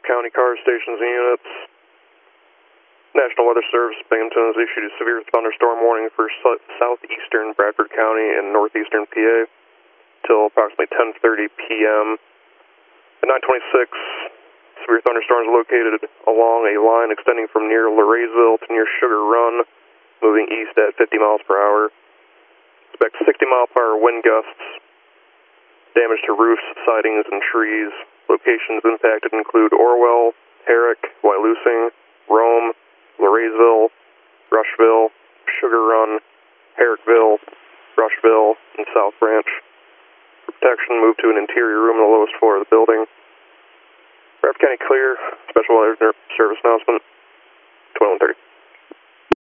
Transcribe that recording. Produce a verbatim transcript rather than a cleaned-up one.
County car stations and units. National Weather Service, Binghamton, has issued a severe thunderstorm warning for su- southeastern Bradford County and northeastern P A till approximately ten thirty p m At nine twenty-six, severe thunderstorms located along a line extending from near Laraysville to near Sugar Run, moving east at fifty miles per hour. Expect sixty mile per hour wind gusts. Damage to roofs, sidings, and trees. Locations impacted include Orwell, Herrick, Wyalusing, Rome, Laraysville, Rushville, Sugar Run, Herrickville, Rushville, and South Branch. For protection, move to an interior room on the lowest floor of the building. Bradford County clear. Special Weather Service announcement, twenty-one thirty.